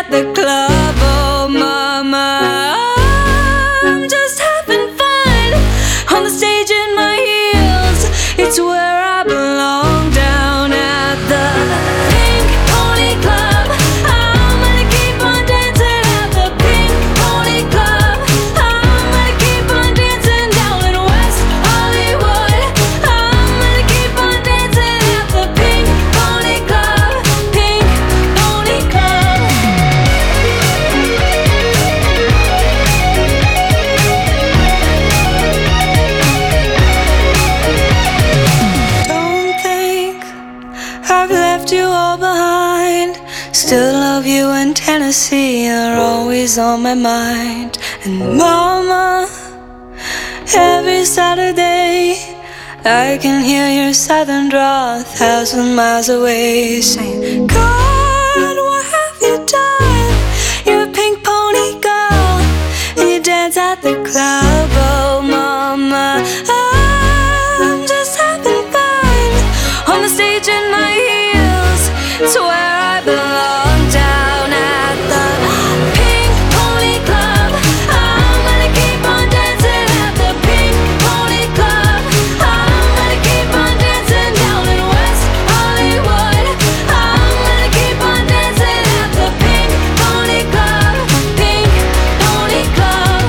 at the club, oh mama. I'm just having fun on the stage in my heels. It's where I belong, down at the Pink Pony Club. I'm gonna keep on dancing at the Pink Pony Club. I'm gonna keep on dancing down in West Hollywood. I'm gonna keep on dancing at the Pink Pony Club. Pink Pony Club. Don't think I've left you all behind. Still love you in Tennessee, you're always on my mind. And mama, every Saturday I can hear your southern drawl 1,000 miles away, saying, God, what have you done? You're a pink pony girl, and you dance at the club, oh mama. I'm just having fun on the stage in my heels. It's where I belong, down at the Pink Pony Club. I'm gonna keep on dancing at the Pink Pony Club. I'm gonna keep on dancing down in West Hollywood. I'm gonna keep on dancing at the Pink Pony Club. Pink Pony Club.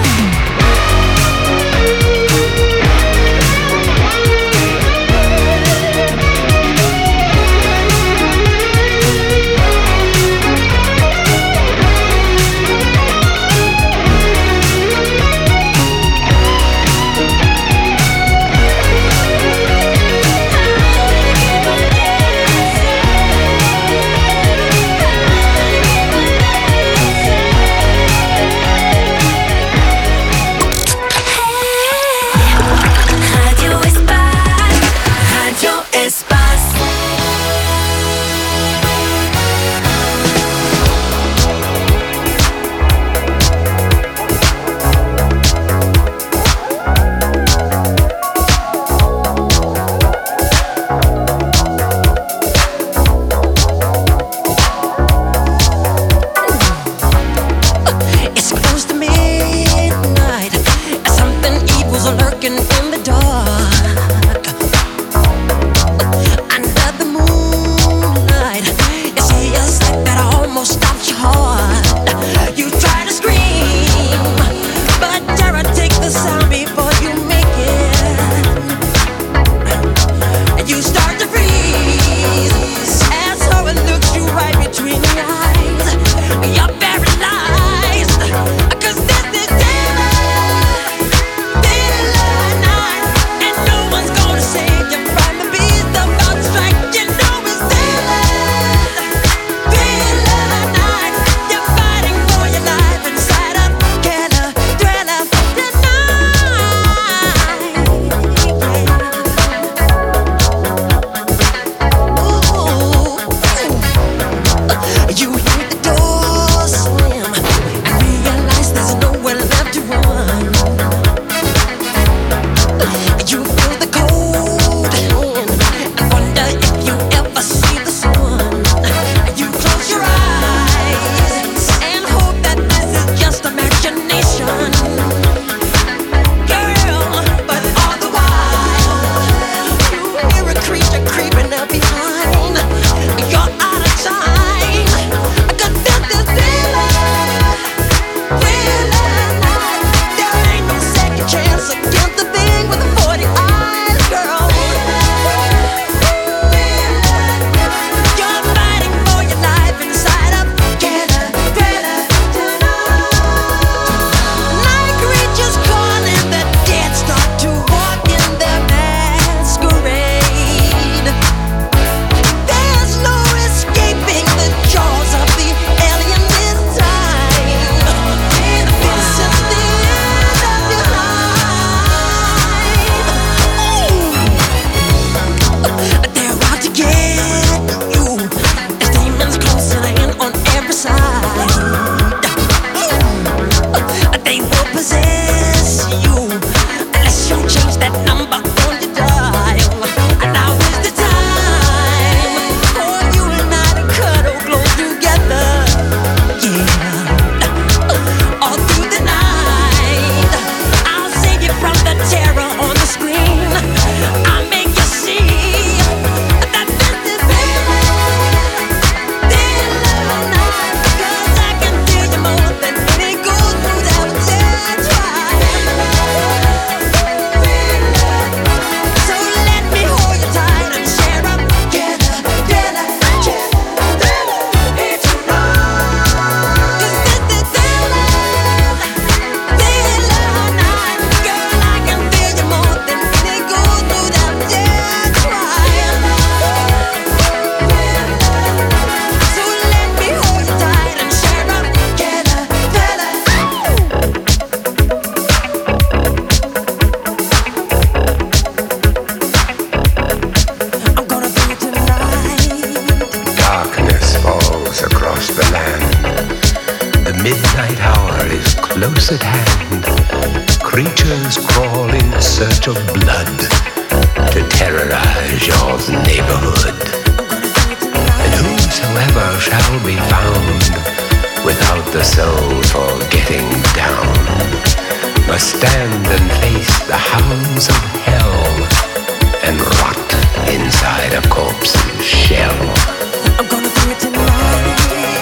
close at hand, creatures crawl in search of blood to terrorize your neighborhood. And whosoever shall be found without the soul for getting down must stand and face the hounds of hell and rot inside a corpse's shell. I'm gonna do it tonight.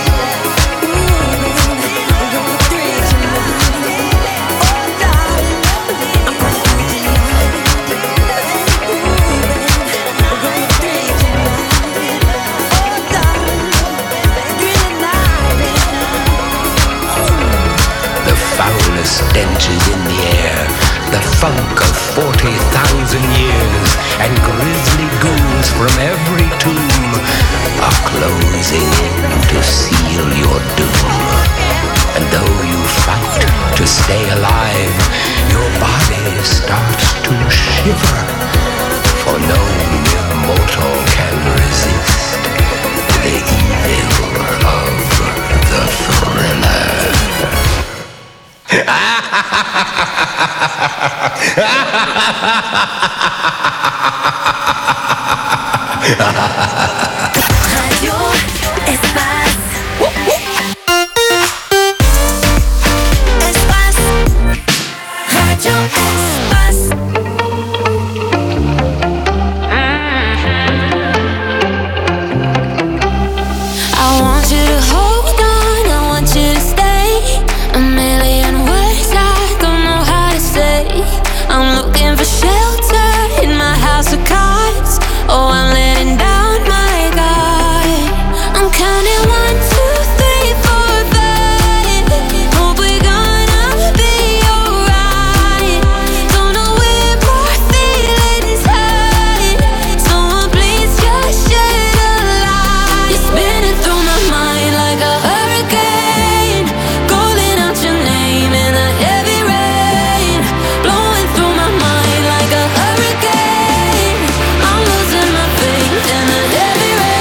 Stench is in the air, the funk of 40,000 years, and grisly ghouls from every tomb are closing in to seal your doom. And though you fight to stay alive, your body starts to shiver, for no mortal can resist the evil of the thriller. Radio Espace. Espace. Radio Espace. I want you to hold on, I want you to stay. A million words I don't know how to say. I'm looking for shelter in my house of cards. Oh, I'm letting down my guard. I'm counting 1, 2, 3, 4, 5. Hope we're gonna be alright. Don't know where my feelings hide. Someone please just shed a light. You're spinning through my mind like a hurricane, calling out your name in the heavy rain, blowing through my mind like a hurricane. I'm losing my faith in the heavy rain.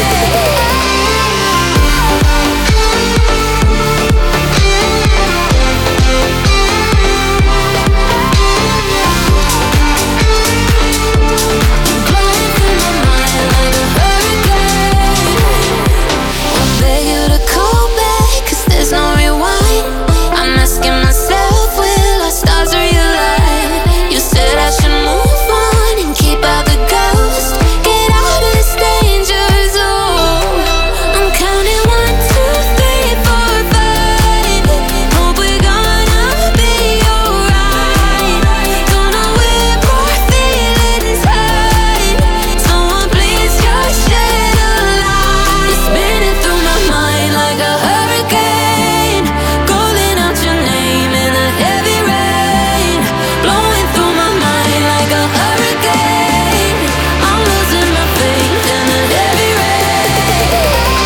Blowing through my mind like a hurricane. I beg you to call back, 'cause there's no rewind. I'm asking myself, will our stars realign? You said I should move on and keep out the ghost, get out of this danger zone. I'm counting 1, 2, 3, 4, 5. Hope we're gonna be alright. Don't know where my feelings hide. Someone please just shed a light. You're spinning through my mind like a hurricane, calling out your name in the heavy rain, blowing through my mind like a hurricane. I'm losing my faith in the heavy rain.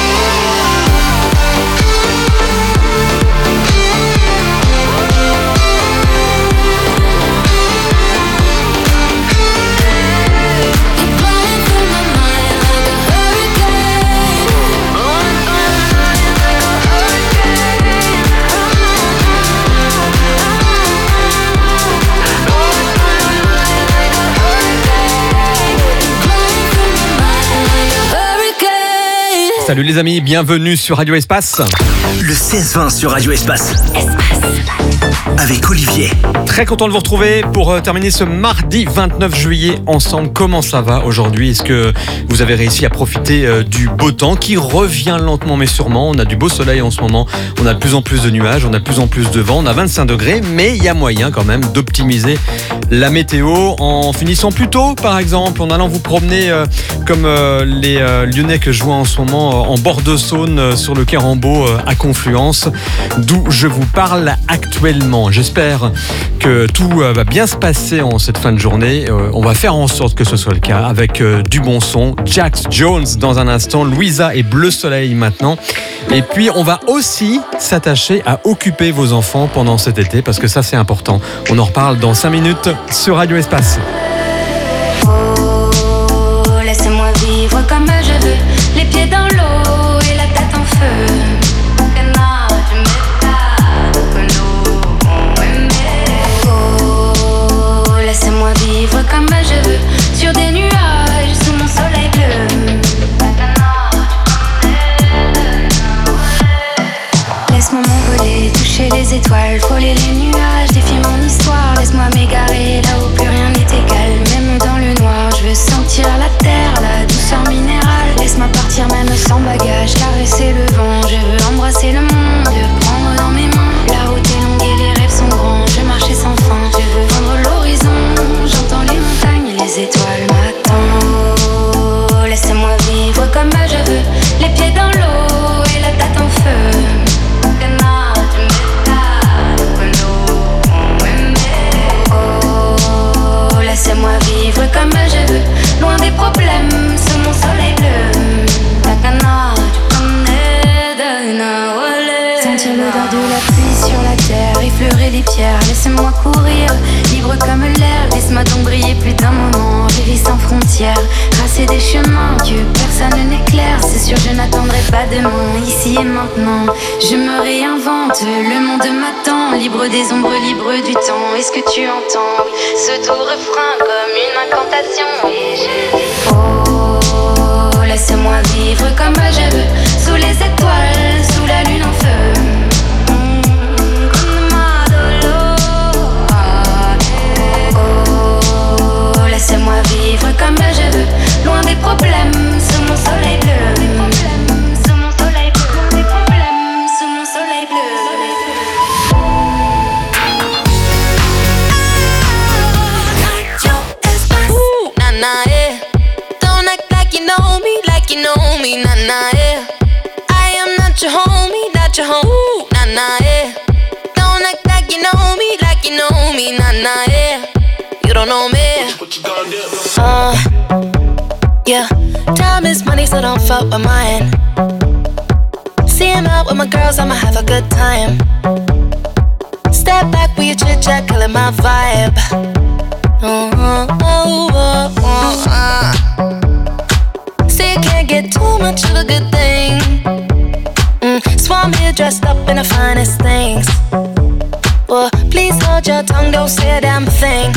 You're blowing through my mind like a hurricane, blowing through my mind like a hurricane. Blowing through my mind like a hurricane. Blowing through my mind like a hurricane. Salut les amis, bienvenue sur Radio Espace. Le 16-20 sur Radio Espace. Avec Olivier. Très content de vous retrouver pour terminer ce mardi 29 juillet ensemble. Comment ça va aujourd'hui? Est-ce que vous avez réussi à profiter du beau temps qui revient lentement mais sûrement? On a du beau soleil en ce moment, on a de plus en plus de nuages, on a de plus en plus de vent, on a 25 degrés, mais il y a moyen quand même d'optimiser la météo en finissant plus tôt par exemple, en allant vous promener comme les Lyonnais que je vois en ce moment en bord de Saône sur le quai Rambaud à Confluence, d'où je vous parle actuellement. J'espère que tout va bien se passer en cette fin de journée. On va faire en sorte que ce soit le cas avec du bon son. Jax Jones dans un instant, Louisa et Bleu Soleil maintenant. Et puis on va aussi s'attacher à occuper vos enfants pendant cet été parce que ça c'est important. On en reparle dans 5 minutes sur Radio Espace. Oh, laissez-moi vivre comme je veux, les pieds dans l'eau et la tête en feu. Que nage, m'étale, que nous Laisse-moi partir même sans bagage, caresser le vent. Je veux embrasser le monde, prendre dans mes mains. La route est longue et les rêves sont grands. Je marche sans fin, je veux vendre l'horizon. J'entends les montagnes, les étoiles m'attendent. Oh, laissez-moi vivre comme je veux, les pieds dans l'eau et la tête en feu. Oh, laissez-moi vivre comme je veux, loin des problèmes, sous mon soleil bleu. Sentir l'odeur de la pluie sur la terre, effleurer les pierres, laissez-moi courir, libre comme l'air. Laisse-moi donc briller plus d'un moment, je vis sans frontières, tracer des chemins que personne n'éclaire. C'est sûr je n'attendrai pas demain, ici et maintenant. Je me réinvente, le monde m'attend, libre des ombres, libre du temps. Est-ce que tu entends ce doux refrain comme une incantation? Et je dis oh, laisse-moi vivre comme je veux, sous les étoiles, sous la lune en feu. Oh, laissez-moi vivre comme je veux, loin des problèmes, sous mon soleil bleu. Sous mon soleil bleu, des problèmes, sous mon soleil bleu. Ooh, nah, nah, yeah. Don't act like you know me, nah, nah, yeah. I am not your homie, not your home. Ooh, nah, nah, yeah. Don't act like you know me, nah, nah, yeah. You don't know me. What you gonna do? Yeah. Time is money, so don't fuck with mine. See him out with my girls, I'ma have a good time. Step back with your chit chat, killing my vibe. See, you can't get too much of a good thing. Swan me dressed up in the finest things. Well, please hold your tongue, don't say a damn thing.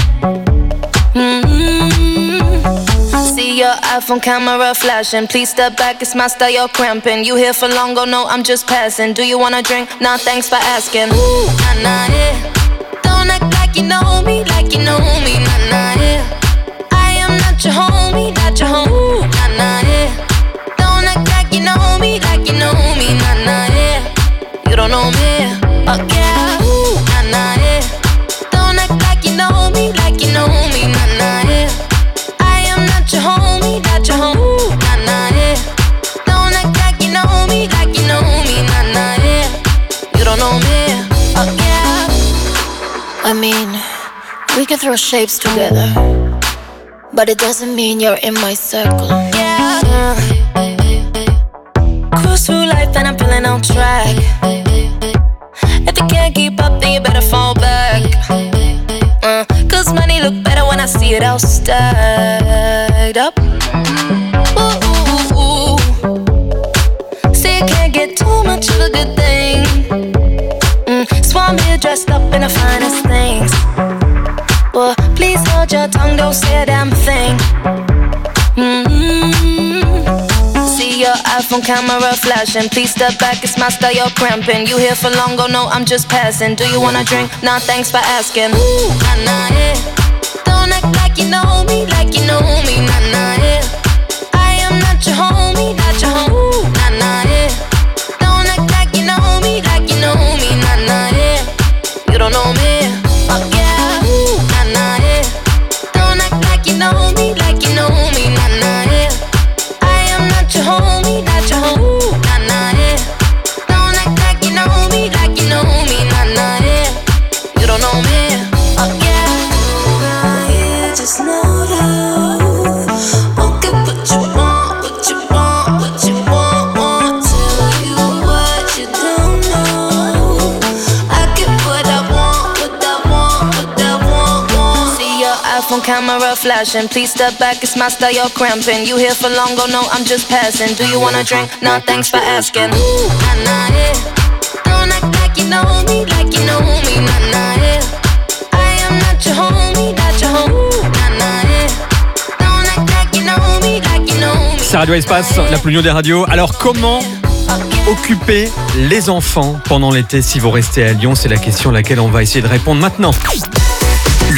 See your iPhone camera flashing. Please step back, it's my style, you're cramping. You here for long, go no, I'm just passing. Do you wanna drink? Nah, thanks for asking. Ooh, nah, nah, yeah. Don't act like you know me, nah, nah, yeah. I am not your homie, not your home. Ooh, nah, nah, yeah. Don't act like you know me, nah, nah, yeah. You don't know me, oh yeah. Ooh, nah, nah, yeah. Don't act like you know me, nah, nah, yeah. I am not your homie, not your home. Ooh, nah, nah, yeah. Don't act like you know me, nah, nah, yeah. You don't know me, oh yeah. I mean, we can throw shapes together, but it doesn't mean you're in my circle. Yeah. Cruise through life and I'm feeling on track. If you can't keep up, then you better fall back. Cause money look better when I see it all stacked up. Ooh, ooh, ooh. See, you can't get too much of a good thing. Swan me dressed up in the finest things. Well, please hold your tongue, don't say a damn thing. See your iPhone camera flashing. Please step back, it's my style, you're cramping. You here for long, go no, I'm just passing. Do you wanna drink? Nah, thanks for asking. Ooh, nah, nah, yeah. Don't act like you know me, nah, nah, yeah. I am not your homie, not your home. Ooh, nah, nah, yeah. Don't act like you know me, nah, nah, yeah. You don't know me, oh yeah. Ooh, nah, nah, yeah. Don't act like you know me, nah, nah, yeah. I am not your homie, not your home. Ooh, nah, nah, yeah. Don't act like you know me, nah, nah, yeah. You don't know me, oh yeah. I just know love won't get what you want, what you want, what you want. Tell you what you don't know. I get what I want, what I want, what I want. See your iPhone camera flashing. Please step back, it's my style, you're cramping. You here for long, go no, I'm just passing. Do you wanna drink? Nah, thanks for asking. Ooh, nah, nah, yeah. Don't act like you know me, nah, nah, yeah. I am not your homie, not your home. Ooh, nah, nah, yeah. Don't act like you know me, nah, C'est Radio Espace, la plus union des radios. Alors comment occuper les enfants pendant l'été si vous restez à Lyon? C'est la question à laquelle on va essayer de répondre maintenant.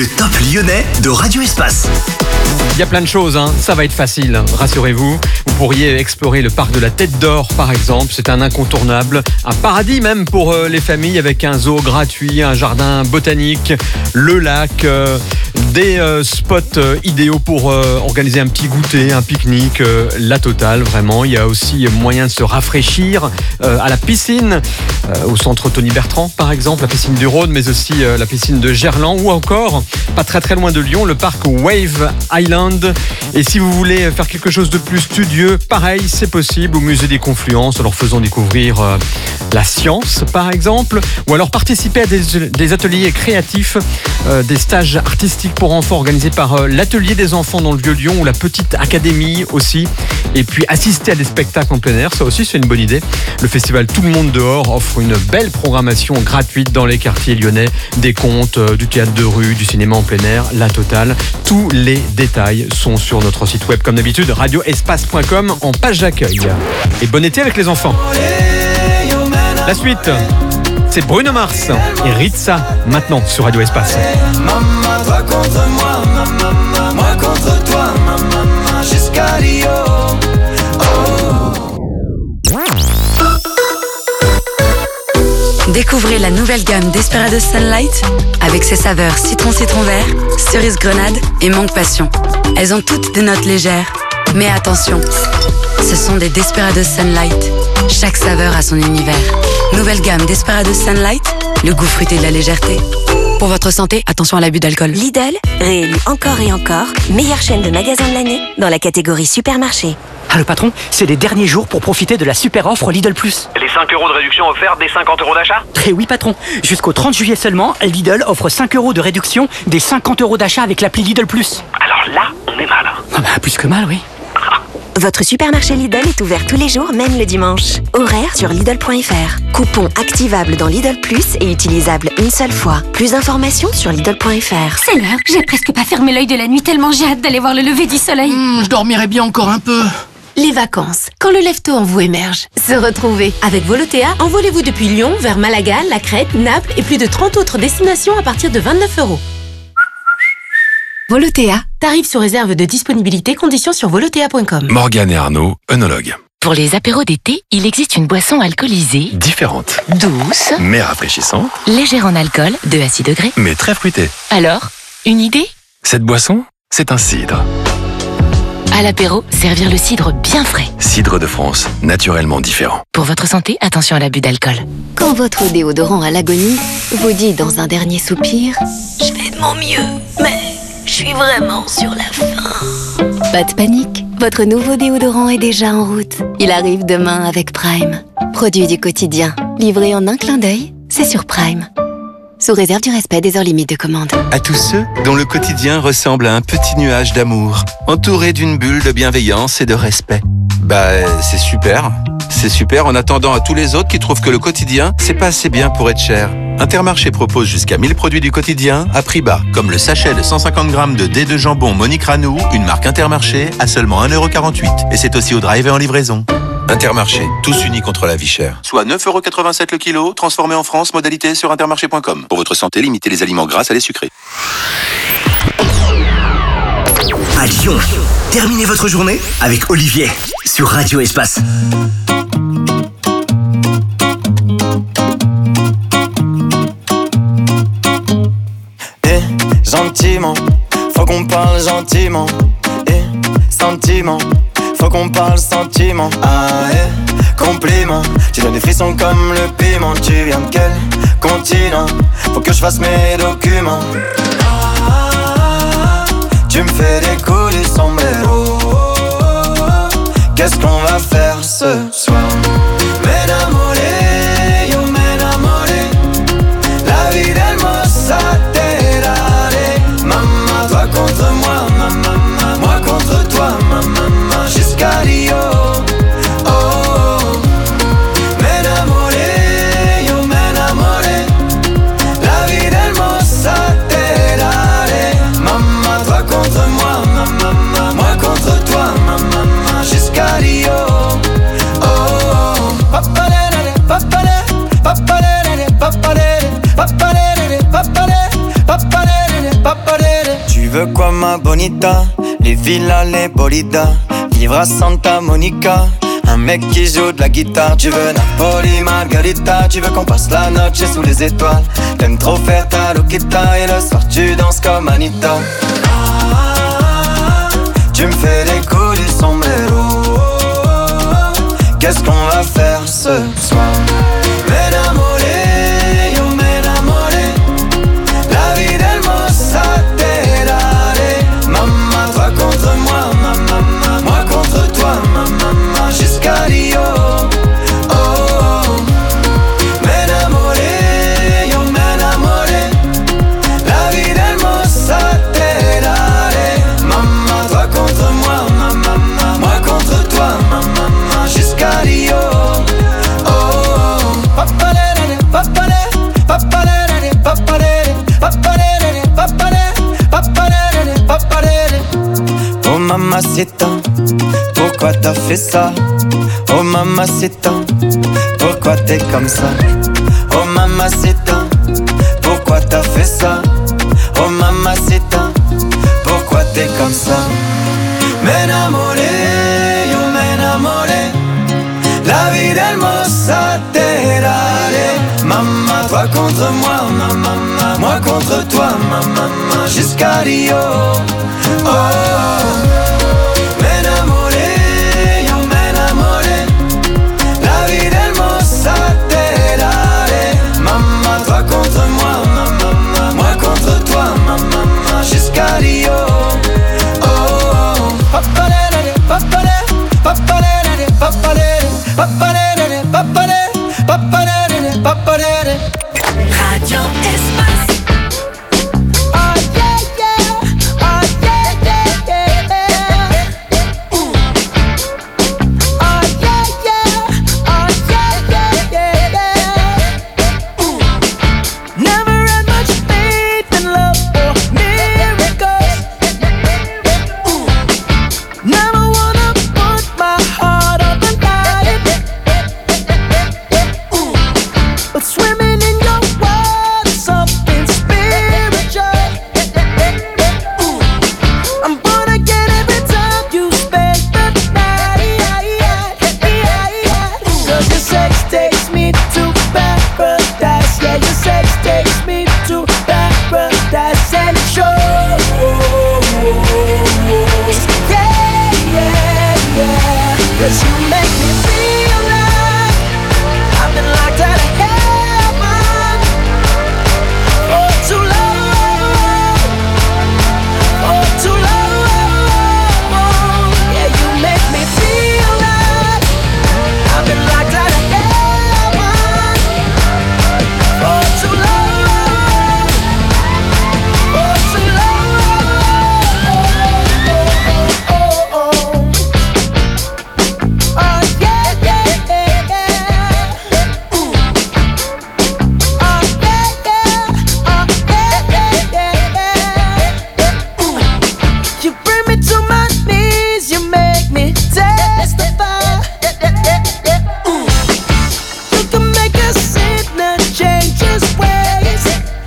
le top lyonnais de Radio Espace. Il y a plein de choses, ça va être facile, rassurez-vous. Vous pourriez explorer le parc de la Tête d'Or par exemple, c'est un incontournable. Un paradis même pour les familles avec un zoo gratuit, un jardin botanique, le lac, des spots idéaux pour organiser un petit goûter, un pique-nique, la totale vraiment. Il y a aussi moyen de se rafraîchir à la piscine, au centre Tony Bertrand par exemple, la piscine du Rhône, mais aussi la piscine de Gerland ou encore, pas très loin de Lyon, le parc Wave Island. Et si vous voulez faire quelque chose de plus studieux, pareil, c'est possible au musée des Confluences, en leur faisant découvrir la science par exemple, ou alors participer à des ateliers créatifs, des stages artistiques pour enfants organisés par l'atelier des enfants dans le Vieux-Lyon ou la petite académie aussi. Et puis assister à des spectacles en plein air, ça aussi c'est une bonne idée. Le festival Tout le monde dehors offre une belle programmation gratuite dans les quartiers lyonnais, des contes, du théâtre de rue, du cinéma en plein air, la totale. Tous les détails sont sur notre site web comme d'habitude, radioespace.com en page d'accueil. Et bon été avec les enfants. La suite, c'est Bruno Mars et Ritza maintenant sur Radio Espace. Maman, toi contre moi, maman, moi contre toi, maman, jusqu'à Rio. Découvrez la nouvelle gamme Desperados Sunlight avec ses saveurs citron vert, cerise grenade et mangue passion. Elles ont toutes des notes légères. Mais attention, ce sont des Desperados Sunlight. Chaque saveur a son univers. Nouvelle gamme Desperados Sunlight, le goût fruité de la légèreté. Pour votre santé, attention à l'abus d'alcool. Lidl, réélu encore et encore, meilleure chaîne de magasins de l'année dans la catégorie supermarché. Ah le patron, c'est les derniers jours pour profiter de la super offre Lidl Plus. Les 5 € de réduction offerts des 50 € d'achat ? Eh oui patron, jusqu'au 30 juillet seulement, Lidl offre 5 € de réduction des 50 € d'achat avec l'appli Lidl Plus. Alors là, on est mal. Ah bah plus que mal, oui. Votre supermarché Lidl est ouvert tous les jours, même le dimanche. Horaire sur Lidl.fr. Coupon activable dans Lidl Plus et utilisable une seule fois. Plus d'informations sur Lidl.fr. C'est l'heure, j'ai presque pas fermé l'œil de la nuit tellement j'ai hâte d'aller voir le lever du soleil. Je dormirais bien encore un peu. Les vacances, quand le lève-tôt en vous émerge. Se retrouver. Avec Volotea, envolez-vous depuis Lyon vers Malaga, la Crète, Naples et plus de 30 autres destinations à partir de 29 €. Volotea. Tarif sous réserve de disponibilité, conditions sur volotea.com. Morgane et Arnaud, œnologues. Pour les apéros d'été, il existe une boisson alcoolisée, Différente, douce, mais rafraîchissante, légère en alcool, de à 6 degrés. mais très fruitée. Alors, une idée ? Cette boisson, c'est un cidre. À l'apéro, servir le cidre bien frais. Cidre de France, naturellement différent. Pour votre santé, attention à l'abus d'alcool. Quand votre déodorant à l'agonie vous dit dans un dernier soupir « Je fais de mon mieux, mais je suis vraiment sur la fin ». Pas de panique, votre nouveau déodorant est déjà en route. Il arrive demain avec Prime. Produit du quotidien, livré en un clin d'œil, c'est sur Prime. Sous réserve du respect des heures limites de commande. À tous ceux dont le quotidien ressemble à un petit nuage d'amour, entouré d'une bulle de bienveillance et de respect. C'est super. C'est super en attendant à tous les autres qui trouvent que le quotidien, c'est pas assez bien pour être cher. Intermarché propose jusqu'à 1000 produits du quotidien à prix bas, comme le sachet de 150 grammes de dés de jambon Monique Ranou, une marque Intermarché, à seulement 1,48 €. Et c'est aussi au drive et en livraison. Intermarché, tous unis contre la vie chère. Soit 9,87 € le kilo, transformé en France, modalité sur intermarché.com. Pour votre santé, limitez les aliments gras à les sucrés. À Lyon, terminez votre journée avec Olivier sur Radio Espace. Gentiment, faut qu'on parle gentiment. Sentiment, faut qu'on parle sentiment. Compliment, tu donnes des frissons comme le piment. Tu viens de quel continent? Faut que je fasse mes documents. Tu me fais décoller sombrero. Qu'est-ce qu'on va faire ce soir? M'enamoré, yo m'enamoré. La vie d'hermosa te daré. Maman, toi contre moi, maman, moi contre toi, maman, jusqu'à Rio. M'enamoré, yo m'enamoré. La vie d'hermosa te veux quoi ma bonita? Les villas, les bolidas, vivre à Santa Monica. Un mec qui joue de la guitare. Tu veux Napoli, Margarita. Tu veux qu'on passe la noche sous les étoiles. T'aimes trop faire ta loquita. Et le soir tu danses comme Anita. Tu me fais les coups du sombrero. Qu'est-ce qu'on va faire ce soir? M'enamoré, yo m'enamoré. La vie del Mossaterare. Maman, toi contre moi, maman, moi contre toi, maman, jusqu'à Rio. Oh, oh. M'enamoré, yo m'enamoré. La vie del Mossaterare. Maman, toi contre moi, maman, moi contre toi, maman, jusqu'à Rio. Oh, oh. Papalere, papalere, papalere, papalere, papalere, papalere, papalere, papalere. Oh mamacita, pourquoi t'as fait ça? Oh mamacita, pourquoi t'es comme ça? Oh mamacita, pourquoi t'as fait ça? Oh mamacita, pourquoi t'es comme ça? M'enamoré, yo m'enamoré. La vie del Mossaterare. Maman, toi contre moi, maman, moi contre toi, maman, jusqu'à Rio. Oh, oh. M'enamoré, yo m'enamoré. La vie del Mossaterare. Maman, toi contre moi, maman, moi contre toi, maman, jusqu'à Rio. Oh, oh. Papalere, papalere, papalere, papalere, papalere, papalere, papalere, papalere. Radio Espace. Oh yeah, yeah. Oh yeah, yeah, yeah. Oh yeah, yeah. Oh yeah, yeah, yeah. Never had much faith in love or miracles. Never wanna put my heart on the line. But swimming in your world is something spiritual. I'm gonna get every time you spend the night. 'Cause your sex takes me to paradise. Yeah, your sex takes me to paradise. And it shows. Yeah, yeah, yeah. 'Cause you make me feel like I've been locked out of heaven for too long, for too long. Yeah, you make me feel like I've been locked out of heaven for too long, for too long. Oh, oh, oh. Oh yeah, yeah, yeah, yeah. Oh yeah, yeah. Oh yeah, yeah, yeah. You bring me to my knees, you make me testify. You can make a sinner change his ways.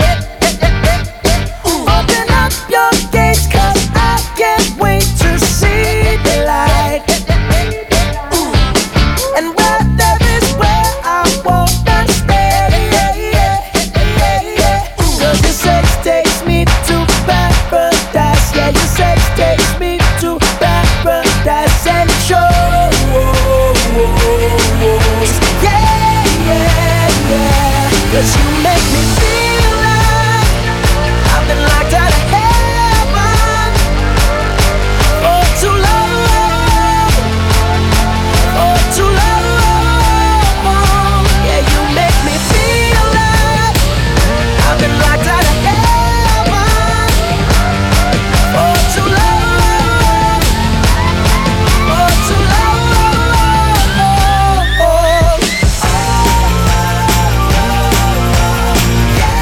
Open up your gates, 'cause I can't wait to see the light. And where there is where I wanna stay. 'Cause your sex takes me to paradise. Yeah, your sex takes me to paradise. And it shows. Yeah, yeah, yeah. 'Cause you make me feel like I've been locked out of heaven for too long, for too long. Yeah, you make me feel like I've been locked out of heaven for too long, for too long. Yeah.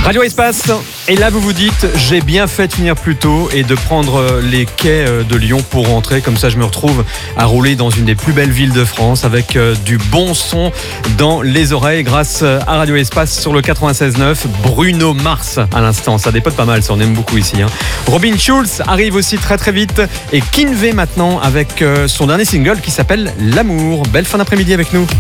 Radio Espace, et là vous vous dites j'ai bien fait de finir plus tôt et de prendre les quais de Lyon pour rentrer, comme ça je me retrouve à rouler dans une des plus belles villes de France avec du bon son dans les oreilles grâce à Radio Espace sur le 96.9. Bruno Mars à l'instant, ça dépote pas mal, ça on aime beaucoup ici. Robin Schulz arrive aussi très très vite et Kinvey maintenant avec son dernier single qui s'appelle L'amour. Belle fin d'après-midi avec nous.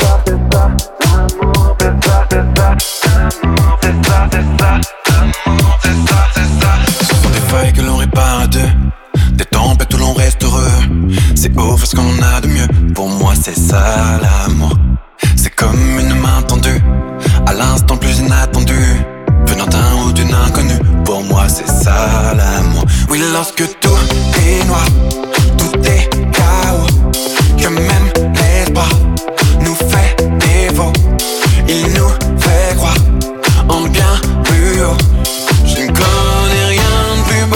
Ce sont des failles que l'on répare à deux, des tempêtes où l'on reste heureux. C'est offrir ce qu'on a de mieux. Pour moi c'est ça l'amour. C'est comme une main tendue à l'instant le plus inattendu, venant d'un ou d'une inconnue. Pour moi c'est ça l'amour. Oui, lorsque tout est noir, tout est chaos, que même l'espoir nous fait défaut. Il nous fait croire en bien plus haut. Je ne connais rien de plus beau.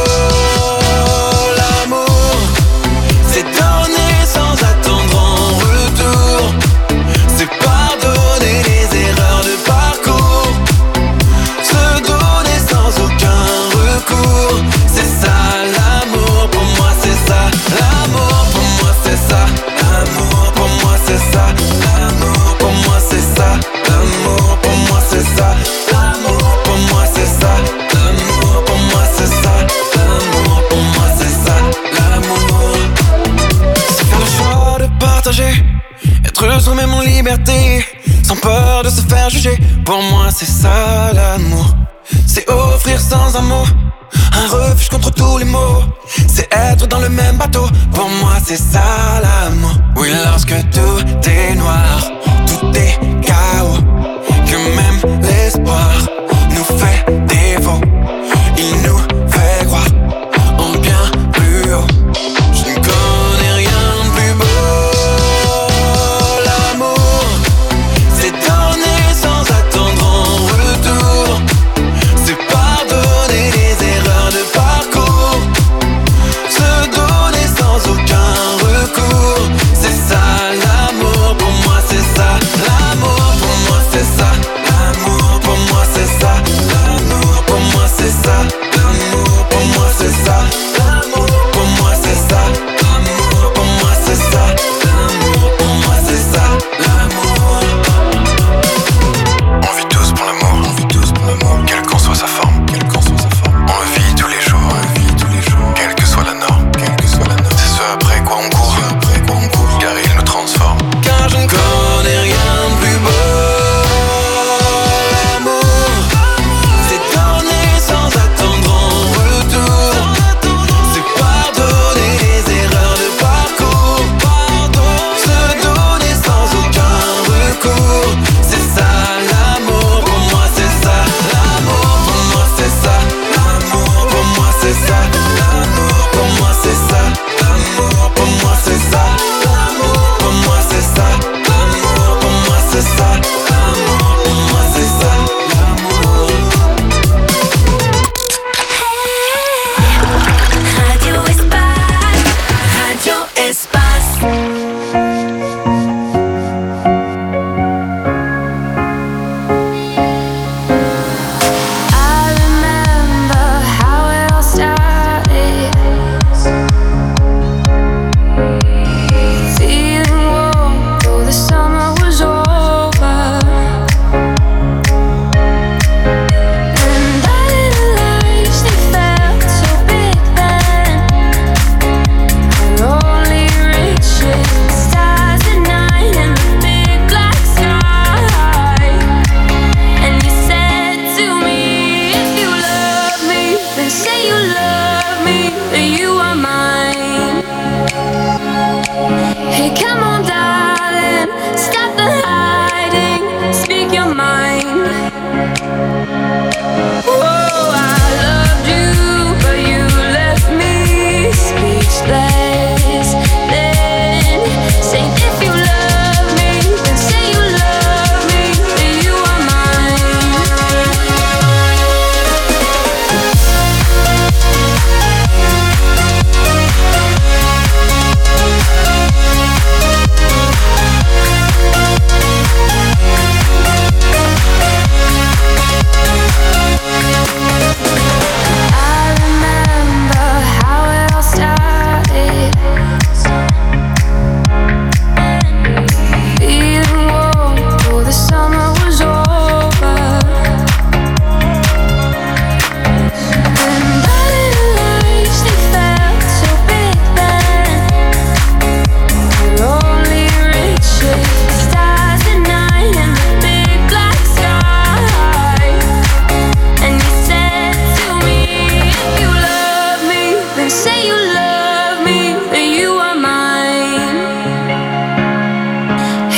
L'amour, c'est donner sans attendre en retour. C'est pardonner les erreurs de parcours. Se donner sans aucun recours. C'est ça l'amour, pour moi c'est ça. L'amour, pour moi c'est ça. L'amour, pour moi c'est ça. L'amour, pour moi c'est ça. L'amour, pour moi c'est ça. L'amour, pour moi c'est ça. L'amour, pour moi c'est ça. L'amour, pour moi c'est ça. L'amour, c'est faire le choix de partager, être soi-même en liberté, sans peur de se faire juger. Pour moi c'est ça l'amour. C'est offrir sans un mot un refuge contre tous les maux. C'est être dans le même bateau. Pour moi c'est ça l'amour. Oui, lorsque tout est noir, tout est chaos, que même l'espoir nous fait défaut. Il nous fait croire en bien plus haut. Je ne connais rien de plus beau. L'amour, c'est donner sans attendre en retour. C'est pardonner les erreurs de parcours. Se donner sans aucun recours.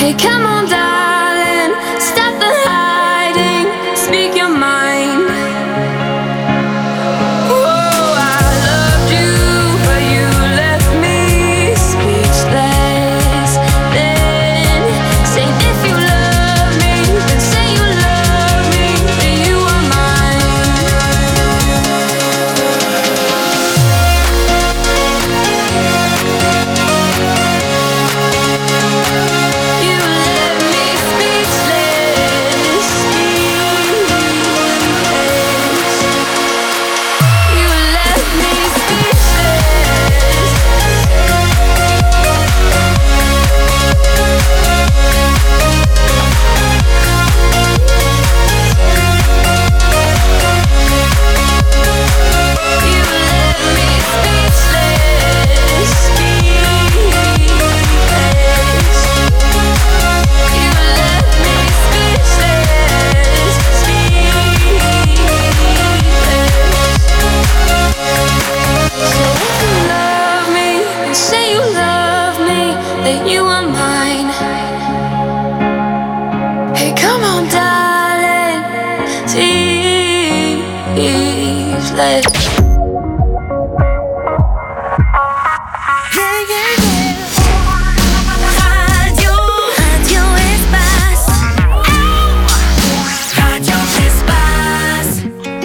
Hey, come on, darling, stop the hiding, speak your mind. Oh, I loved you, but you left me speechless. Then say if you love me, then say you love me, that you are mine. You left me speechless, You left me speechless. You left me speechless, You left me speechless, So if you love me, then say you love me, that you are mine. Hey, come on, darling, speechless. Radio Espace. Radio Espace.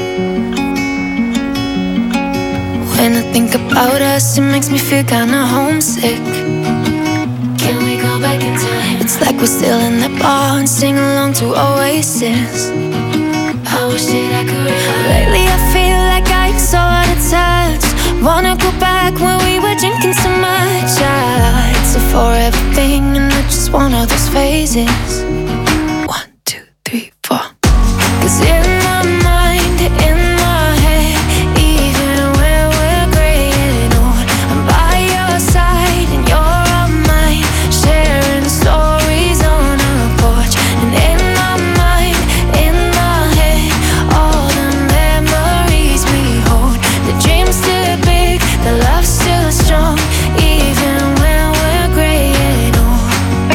When I think about us, it makes me feel kinda homesick. Can we go back in time? It's like we're still in that bar and sing along to Oasis. I wish that I could. Lately I feel like I'm so out of touch. Wanna go back when we were drinking so much. It's a forever thing and I just want all those phases. 1, 2, 3, 4. 'Cause in my mind, in my head, even when we're graying old, I'm by your side and you're on mine, sharing stories on a porch. And in my mind, in my head, all the memories we hold. The dream's still big, the love's still strong, even when we're graying old.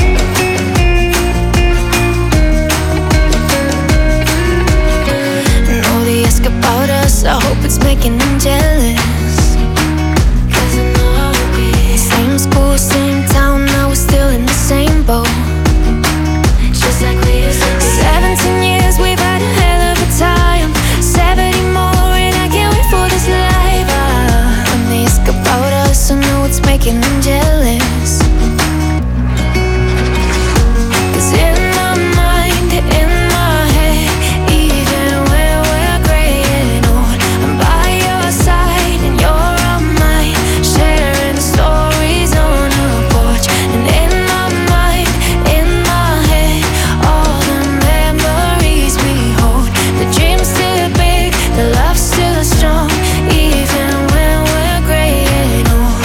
And all they ask about us, I hope it's making them jealous. 'Cause I know I'll be same school, same town, now we're still in the same boat. Just like we used to be. 17 years, we've had a hell of a time. 70 more and I can't wait for this life. When they ask about us, I know it's making them jealous. 'Cause in my mind, in my head, even when we're graying old, I'm by your side and you're on mine, sharing stories on a porch. And in my mind, in my head, all the memories we hold. The dream's still big, the love's still strong, even when we're graying old.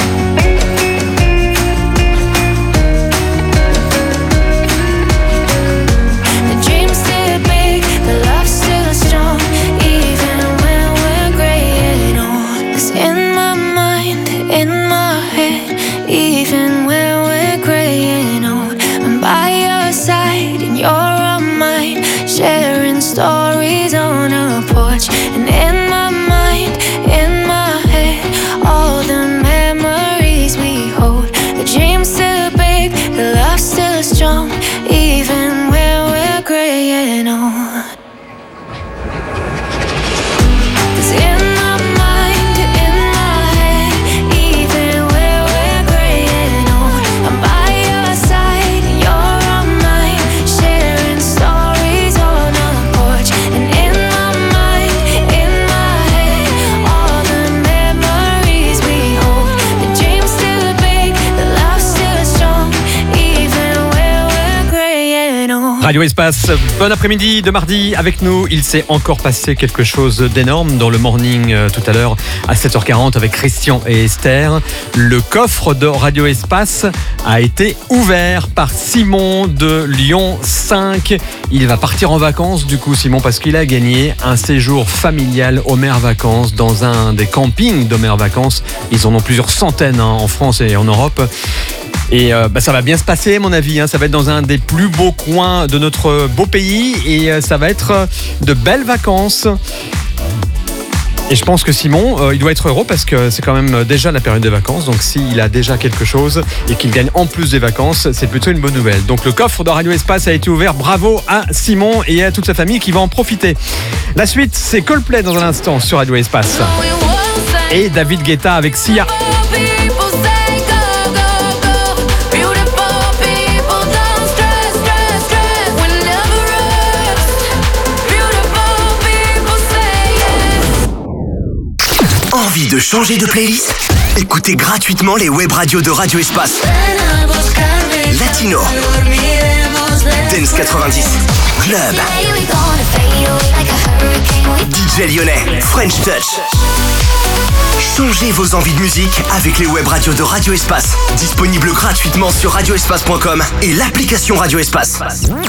The dream's still big, the love's still strong, even when we're graying old. 'Cause in my mind, in my head, even when we're graying old, I'm by your side and you're on mine, sharing stories on a porch. And in my mind, in my head, all the memories we hold. The dream's still big, the love's still strong, even when we're graying old. 'Cause in my mind, in my head, even when we're graying old, I'm by your side and you're on mine, sharing stories on a porch. And in my mind, in my head, all the memories we hold. The dream's still big, the love's still strong, even when we're graying old. Radio Espace, bon après-midi de mardi avec nous. Il s'est encore passé quelque chose d'énorme dans le morning tout à l'heure à 7h40 avec Christian et Esther. Le coffre de Radio Espace a été ouvert par Simon de Lyon 5. Il va partir en vacances du coup Simon parce qu'il a gagné un séjour familial Homer Vacances dans un des campings d'Homer Vacances. Ils en ont plusieurs centaines en France et en Europe. Et ça va bien se passer à mon avis, hein. Ça va être dans un des plus beaux coins de notre beau pays et ça va être de belles vacances. Et je pense que Simon, il doit être heureux parce que c'est quand même déjà la période des vacances. Donc s'il a déjà quelque chose et qu'il gagne en plus des vacances, c'est plutôt une bonne nouvelle. Donc le coffre de Radio Espace a été ouvert. Bravo à Simon et à toute sa famille qui va en profiter. La suite, c'est Coldplay dans un instant sur Radio Espace. Et David Guetta avec Sia. Envie de changer de playlist? Écoutez gratuitement les web radios de Radio Espace. Latino, Dance 90, Club, DJ lyonnais, French Touch. Changez vos envies de musique avec les web radios de Radio Espace. Disponible gratuitement sur radioespace.com et l'application Radio Espace.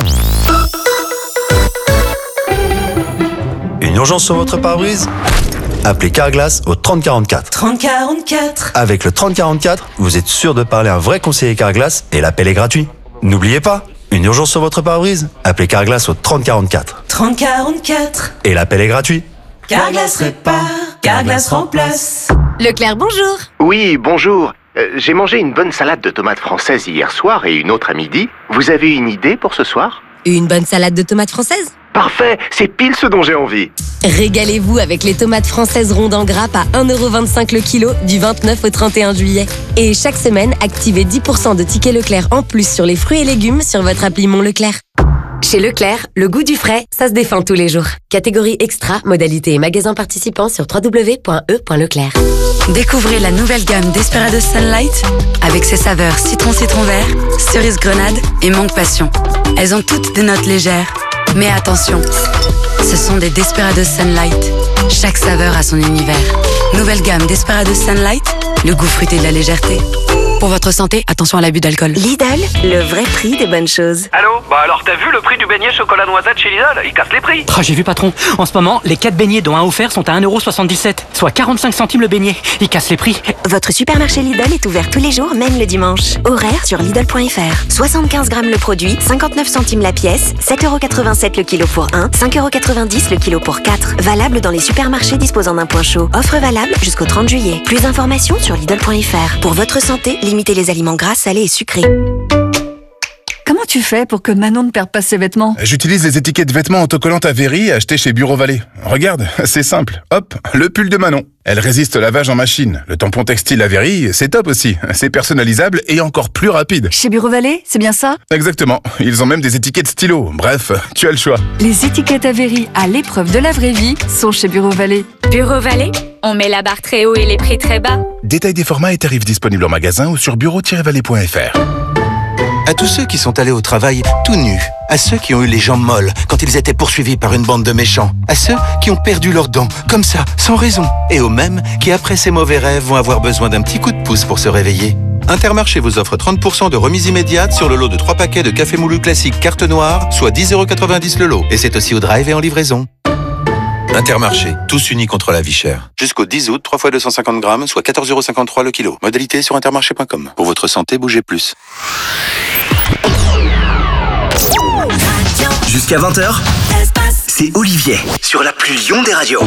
Une urgence sur votre pare-brise? Appelez Carglass au 3044. 3044. Avec le 3044, vous êtes sûr de parler à un vrai conseiller Carglass et l'appel est gratuit. N'oubliez pas, une urgence sur votre pare-brise? Appelez Carglass au 3044. 3044. Et l'appel est gratuit. Carglass répare, Carglass remplace. Leclerc, bonjour. Oui, bonjour. J'ai mangé une bonne salade de tomates françaises hier soir et une autre à midi. Vous avez une idée pour ce soir? Une bonne salade de tomates françaises? Parfait, c'est pile ce dont j'ai envie. Régalez-vous avec les tomates françaises rondes en grappe à 1,25€ le kilo du 29 au 31 juillet. Et chaque semaine, activez 10% de tickets Leclerc en plus sur les fruits et légumes sur votre appli Mon Leclerc. Chez Leclerc, le goût du frais, ça se défend tous les jours. Catégorie extra, modalité et magasins participants sur www.e.leclerc. Découvrez la nouvelle gamme Desperados Sunlight avec ses saveurs citron vert, cerise grenade et mangue passion. Elles ont toutes des notes légères. Mais attention, ce sont des Desperados Sunlight. Chaque saveur a son univers. Nouvelle gamme Desperados Sunlight, le goût fruité de la légèreté. Pour votre santé, attention à l'abus d'alcool. Lidl, le vrai prix des bonnes choses. Allô? Bah alors t'as vu le prix du beignet chocolat noisette chez Lidl? Ils cassent les prix. J'ai vu patron, en ce moment, les 4 beignets dont un offert sont à 1,77€, soit 45 centimes le beignet. Ils cassent les prix. Votre supermarché Lidl est ouvert tous les jours, même le dimanche. Horaire sur Lidl.fr. 75 grammes le produit, 59 centimes la pièce, 7,87€ le kilo pour 1, 5,90€ le kilo pour 4. Valable dans les supermarchés disposant d'un point chaud. Offre valable jusqu'au 30 juillet. Plus d'informations sur Lidl.fr. Pour votre santé, limitez les aliments gras, salés et sucrés. Comment tu fais pour que Manon ne perde pas ses vêtements? J'utilise les étiquettes vêtements autocollantes Avery achetées chez Bureau Vallée. Regarde, c'est simple. Hop, le pull de Manon. Elle résiste au lavage en machine. Le tampon textile Avery, c'est top aussi. C'est personnalisable et encore plus rapide. Chez Bureau Vallée, c'est bien ça? Exactement. Ils ont même des étiquettes stylo. Bref, tu as le choix. Les étiquettes Avery à l'épreuve de la vraie vie sont chez Bureau Vallée. Bureau Vallée, on met la barre très haut et les prix très bas. Détail des formats et tarifs disponibles en magasin ou sur bureau-vallée.fr. À tous ceux qui sont allés au travail tout nus, à ceux qui ont eu les jambes molles quand ils étaient poursuivis par une bande de méchants, à ceux qui ont perdu leurs dents, comme ça, sans raison, et aux mêmes qui, après ces mauvais rêves, vont avoir besoin d'un petit coup de pouce pour se réveiller. Intermarché vous offre 30% de remise immédiate sur le lot de 3 paquets de café moulu classique carte noire, soit 10,90€ le lot. Et c'est aussi au drive et en livraison. Intermarché, tous unis contre la vie chère. Jusqu'au 10 août, 3 fois 250 grammes, soit 14,53€ le kilo. Modalité sur intermarché.com. Pour votre santé, bougez plus. Jusqu'à 20h, c'est Olivier sur la plus Lyon des radios.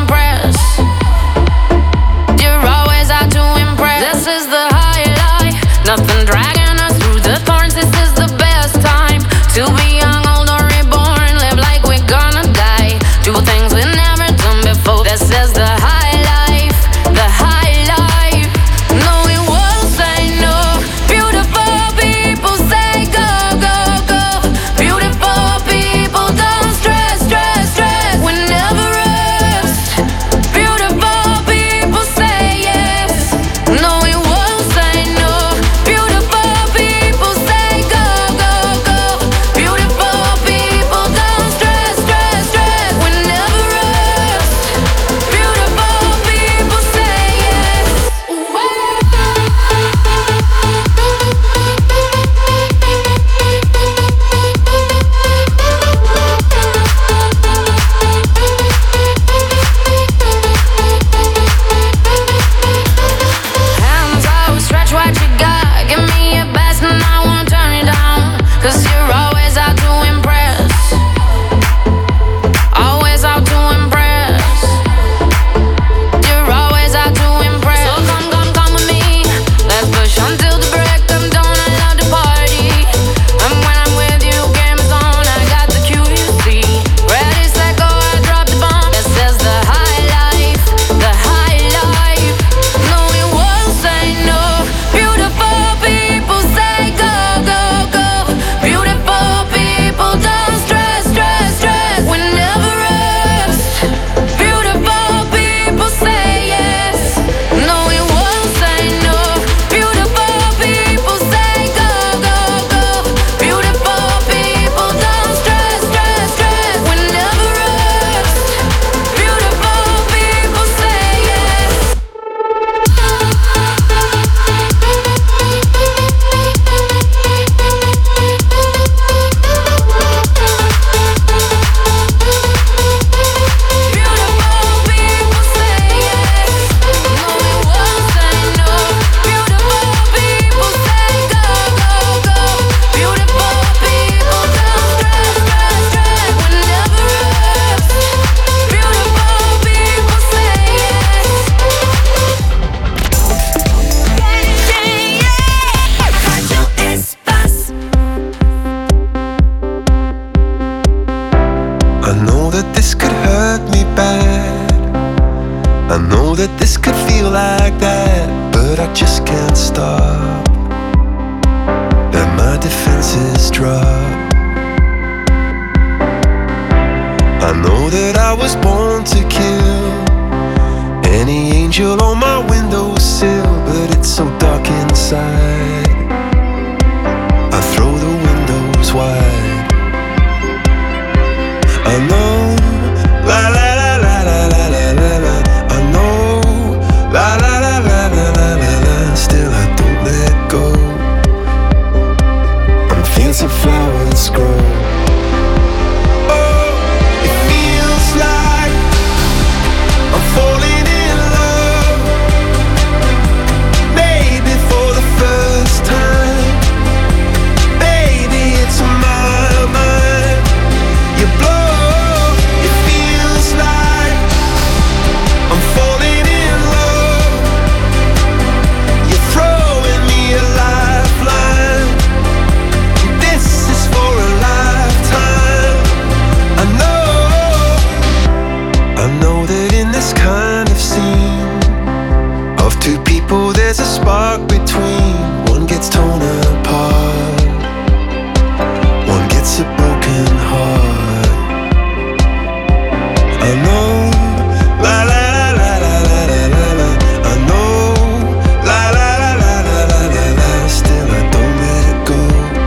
This is the highlight. can't stop, then my defenses drop. I know that I was born to kill any angel on my windowsill, but it's so dark inside, I throw the windows wide. I know, la la la la la la la la la. I know, la la la la la la la la. Still I don't let go, and fields of flowers grow. Oh, it feels like I'm falling in love, maybe for the first time. Baby, it's on my mind. You blow. It feels like I'm falling in love. You're throwing me a lifeline. This is for a lifetime. I know that in this kind of scene of two people there's a spark between. One gets torn apart, one gets a broken heart. I know, la la la la la la la la. I know, la la la la la la la la. Still I don't let go,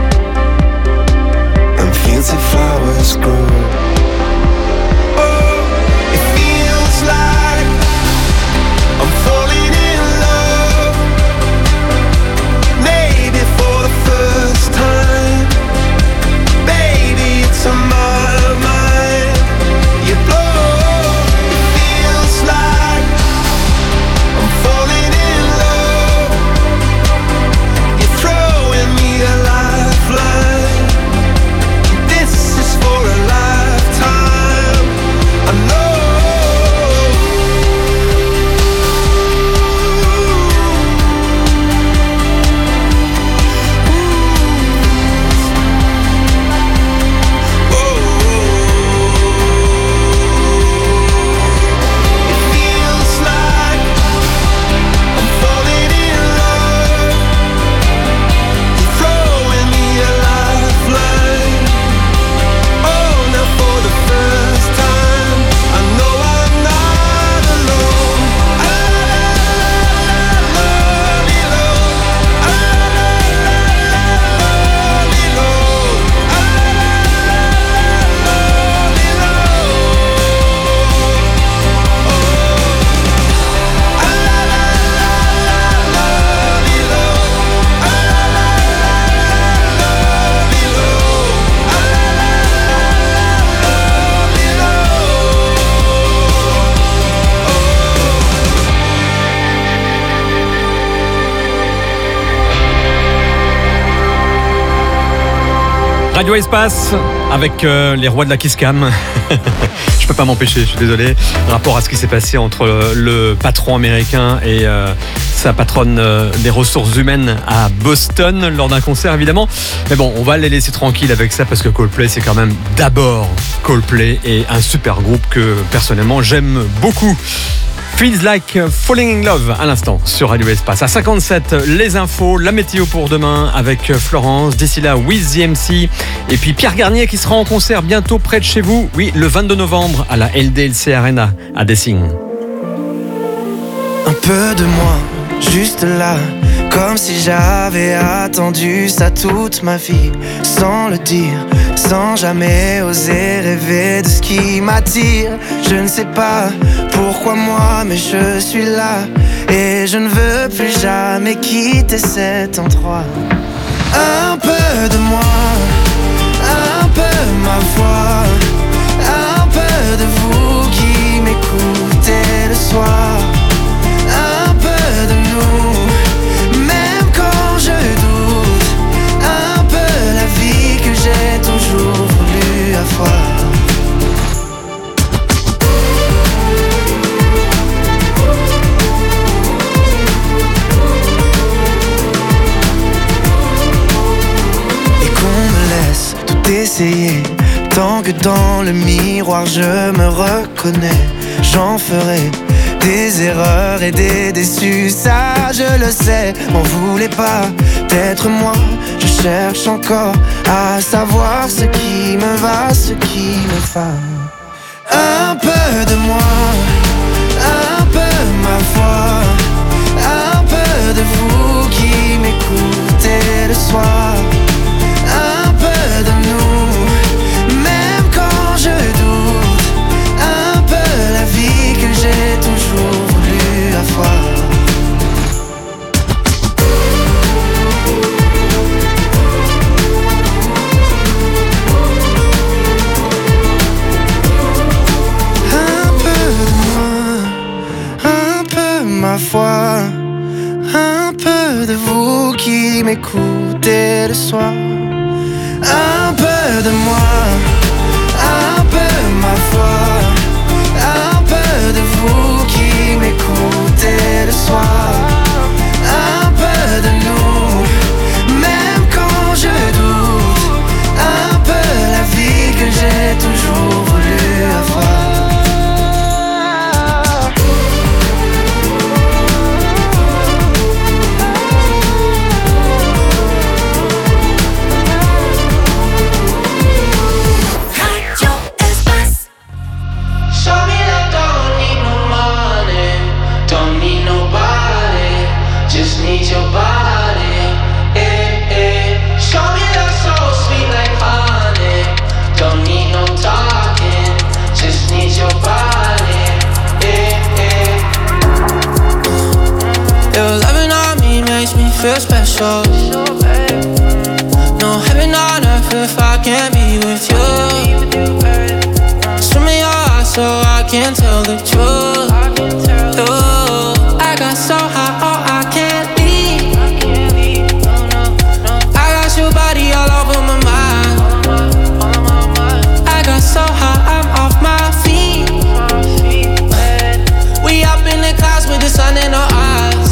and fields of flowers grow. Oh, it feels like I'm falling in love, maybe for the first time. Baby, it's on my mind. You blow. It feels like I'm falling in love. You're throwing me a lifeline. This is for a lifetime. I know. It feels like I'm falling in love. You're throwing me a lifeline. Oh, now for the first time, I know I'm not alone. Radio Espace avec les rois de la Kiss Cam. Je peux pas m'empêcher, je suis désolé. Rapport à ce qui s'est passé entre le patron américain et sa patronne des ressources humaines à Boston lors d'un concert évidemment. Mais bon, on va les laisser tranquilles avec ça parce que Coldplay c'est quand même d'abord Coldplay et un super groupe que personnellement j'aime beaucoup. Feels Like Falling in Love à l'instant sur Radio Espace. À 57, les infos, la météo pour demain avec Florence. D'ici là, Wiz the MC. Et puis Pierre Garnier qui sera en concert bientôt près de chez vous. Oui, le 22 novembre à la LDLC Arena à Dessing. Un peu de moi, juste là, comme si j'avais attendu ça toute ma vie, sans le dire, sans jamais oser rêver de ce qui m'attire. Je ne sais pas pourquoi moi, mais je suis là, et je ne veux plus jamais quitter cet endroit. Un peu de moi, un peu ma voix, un peu de vous qui m'écoutez le soir. Un peu de nous, même quand je doute, un peu la vie que j'ai toujours voulu avoir. Et qu'on me laisse tout essayer, tant que dans le miroir je me reconnais, j'en ferai Des erreurs et des déçus, ça je le sais, m'en voulez pas d'être moi. Je cherche encore à savoir ce qui me va, ce qui me va. Un peu de moi, un peu ma foi, un peu de vous qui m'écoutez le soir. Un peu de nous, même quand je doute. Un peu la vie que j'ai toujours voulu avoir. Un peu de moi, un peu ma foi, un peu de vous qui m'écoutez le soir. Un peu de moi, un peu ma foi, un peu de vous qui m'écoutez le soir. Un peu de nous, même quand je doute. Un peu la vie que j'ai toujours voulu avoir. Feel special. No heaven on earth if I can't be with you. Swim in your eyes so I can tell the truth. Ooh, I got so high, oh I can't leave. I got your body all over my mind. I got so high, I'm off my feet. We up in the clouds with the sun in our eyes.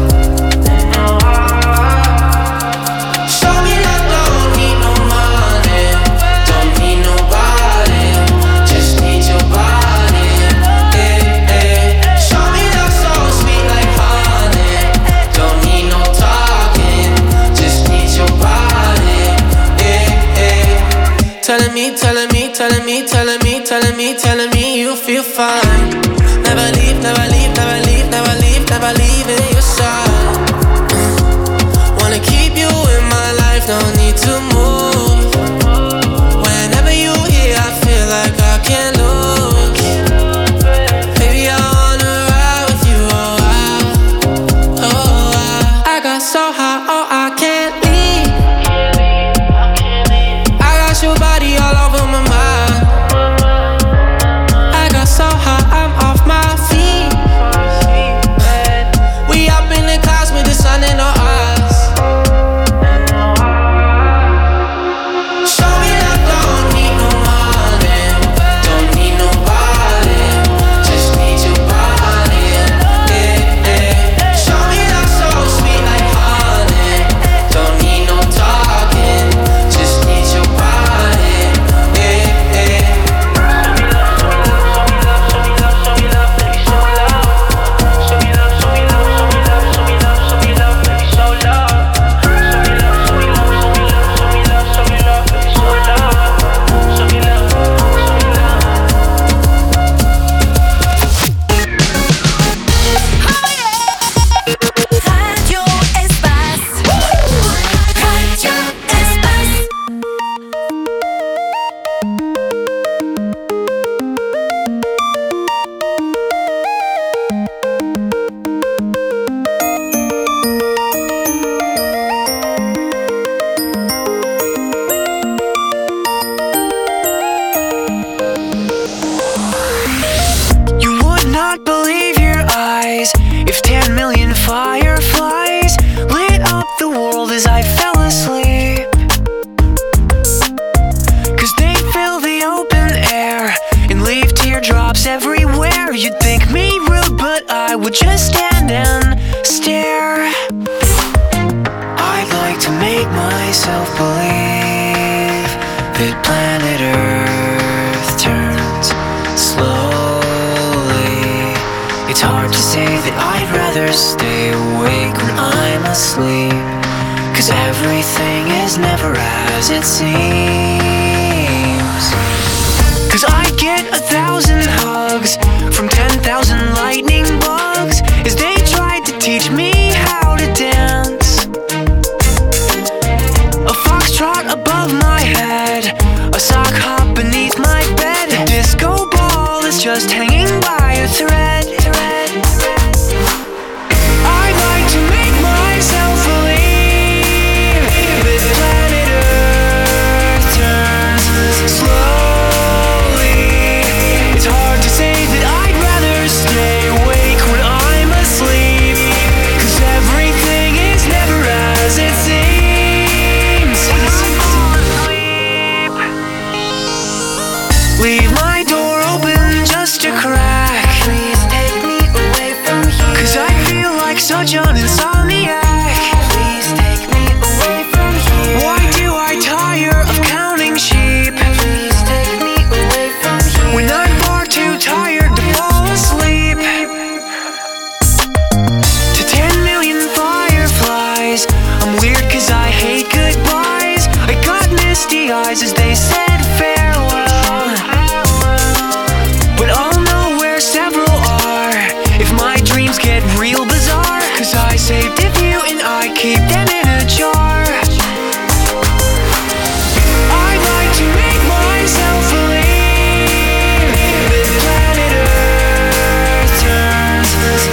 Telling me you feel fine. Never leave, never leave, never leave, never leave, never leaving your side. Wanna keep you in my life, no need to move. Whenever you here, I feel like I can't lose. Baby, I wanna ride with you, I got so high, oh I can't leave. I got your body all over my mind. So high, I'm off my feet. We up in the clouds with the sun in our eyes. Show me that don't need no money, don't need nobody, just need your body. Show me that so sweet like honey, don't need no talking, just need your body. If 10 million fireflies lit up the world as I fell asleep, 'cause they fill the open air and leave teardrops everywhere. You'd think me rude, but I would just stand and stare. I'd like to make myself believe that planet Earth turns slowly. It's hard rather stay awake when I'm asleep. 'Cause everything is never as it seems. 'Cause I get 1,000 hugs from 10,000 lightning bugs as they tried to teach me how to dance. A foxtrot above my head, a sock hop beneath my bed, a disco ball is just hanging by a thread. I'd like to make myself believe that planet Earth turns slowly. It's hard to say that I'd rather stay awake when I'm asleep, 'cause everything is never as it seems. Leave my door open just a crack. Please take me away from here, 'cause I feel like such an insomniac. Please take me away from here. Why do I tire of counting sheep? Please take me away from here, when I'm far too tired to fall asleep. To 10 million fireflies, I'm weird 'cause I hate goodbyes. I got misty eyes as they said farewell, but I'll know where several are if my dreams get real bizarre, 'cause I saved a few and I keep them in a jar. I'd like to make myself believe that planet Earth turns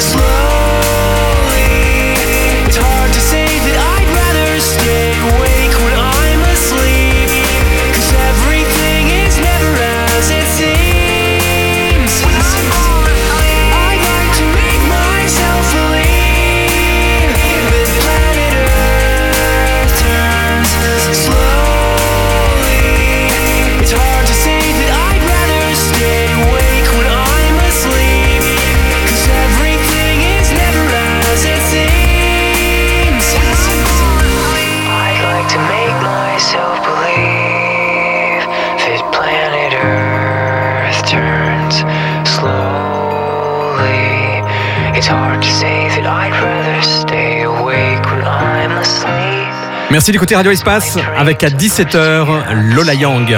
slowly. It's hard to say that I'd rather stay awake when I'm asleep, 'cause everything is never as it seems. I'd like to make myself believe that planet Earth turns slowly. It's hard to say that I'd rather stay awake when I'm asleep, 'cause everything is never as it seems. I'd like to make myself believe that planet Earth turns slowly. It's hard to say that I'd rather stay awake when I'm asleep. Merci d'écouter Radio Espace avec à 17h Lola Yang.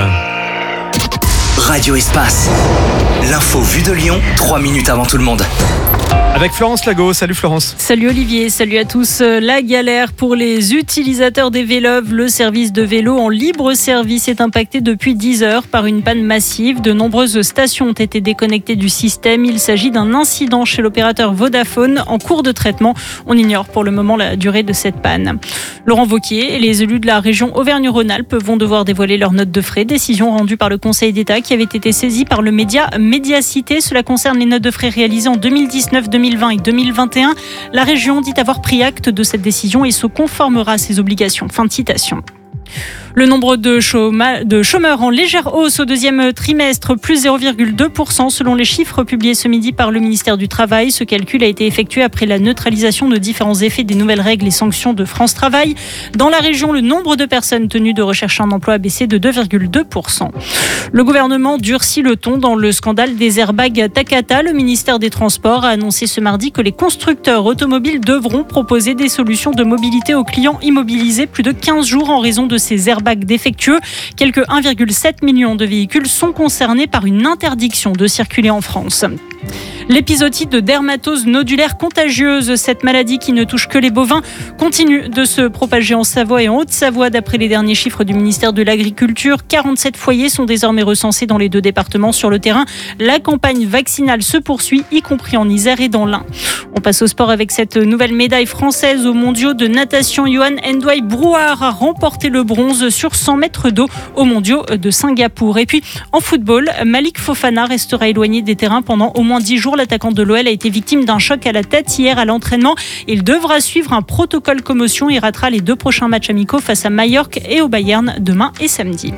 Radio Espace. L'info vue de Lyon, 3 minutes avant tout le monde. Avec Florence Lago. Salut Florence. Salut Olivier, salut à tous. La galère pour les utilisateurs des Véloves. Le service de vélo en libre service est impacté depuis 10 heures par une panne massive. De nombreuses stations ont été déconnectées du système. Il s'agit d'un incident chez l'opérateur Vodafone en cours de traitement. On ignore pour le moment la durée de cette panne. Laurent Wauquiez et les élus de la région Auvergne-Rhône-Alpes vont devoir dévoiler leur note de frais. Décision rendue par le Conseil d'État qui avait été saisi par le média Médiacité. Cela concerne les notes de frais réalisées en 2019, 2020 et 2021. La région dit avoir pris acte de cette décision et se conformera à ses obligations. Fin de citation. Le nombre de chômeurs en légère hausse au deuxième trimestre, plus 0,2% selon les chiffres publiés ce midi par le ministère du Travail. Ce calcul a été effectué après la neutralisation de différents effets des nouvelles règles et sanctions de France Travail. Dans la région, le nombre de personnes tenues de rechercher un emploi a baissé de 2,2%. Le gouvernement durcit le ton dans le scandale des airbags Takata. Le ministère des Transports a annoncé ce mardi que les constructeurs automobiles devront proposer des solutions de mobilité aux clients immobilisés plus de 15 jours en raison de ces airbags défectueux. Quelques 1,7 million de véhicules sont concernés par une interdiction de circuler en France. L'épisodite de dermatose nodulaire contagieuse, cette maladie qui ne touche que les bovins, continue de se propager en Savoie et en Haute-Savoie. D'après les derniers chiffres du ministère de l'Agriculture, 47 foyers sont désormais recensés dans les deux départements. Sur le terrain, la campagne vaccinale se poursuit, y compris en Isère et dans l'Ain. On passe au sport avec cette nouvelle médaille française aux mondiaux de natation. Johan Ndouai Brouard a remporté le bronze sur 100 mètres d'eau aux mondiaux de Singapour. Et puis en football, Malik Fofana restera éloigné des terrains pendant au moins 10 jours. L'attaquant de l'OL a été victime d'un choc à la tête hier à l'entraînement. Il devra suivre un protocole commotion et ratera les 2 prochains matchs amicaux face à Majorque et au Bayern demain et samedi.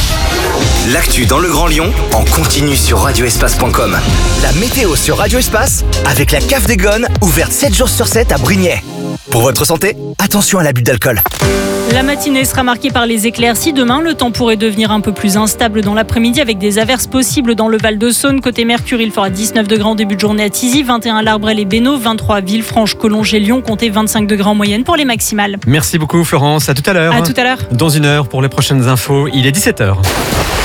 L'actu dans le Grand Lyon en continu sur radioespace.com. La météo sur Radio Espace avec la Cave des Gones, ouverte 7 jours sur 7 à Brignais. Pour votre santé, attention à l'abus d'alcool. La matinée sera marquée par les éclaircies. Demain, le temps pourrait devenir un peu plus instable dans l'après-midi avec des averses possibles dans le Val-de-Saône. Côté Mercure, il fera 19 degrés en début de journée à Tizy, 21 à l'Arbrel et Bénaud, 23 à Villefranche, Collonges et Lyon, comptez 25 degrés en moyenne pour les maximales. Merci beaucoup Florence, à tout à l'heure. À tout à l'heure. Dans une heure pour les prochaines infos, il est 17h.